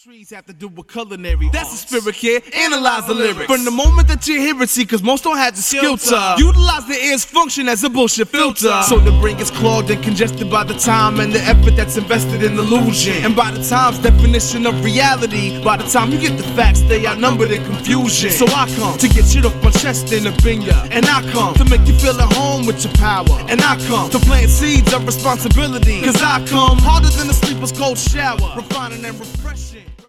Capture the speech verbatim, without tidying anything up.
Trees have to do with culinary. That's the spirit, kid. Analyze the lyrics. From the moment that you hear it, see, cause most don't have the skill to utilize the ear's function as a bullshit filter. So the brain gets clogged and congested by the time and the effort that's invested in illusion. And by the time's definition of reality, by the time you get the facts, they outnumbered in confusion. So I come to get shit off my chest and up in ya. And I come to make you feel at home with your power. And I come to plant seeds of responsibility. Cause I come harder than a sleeper's cold shower, refining and refreshing.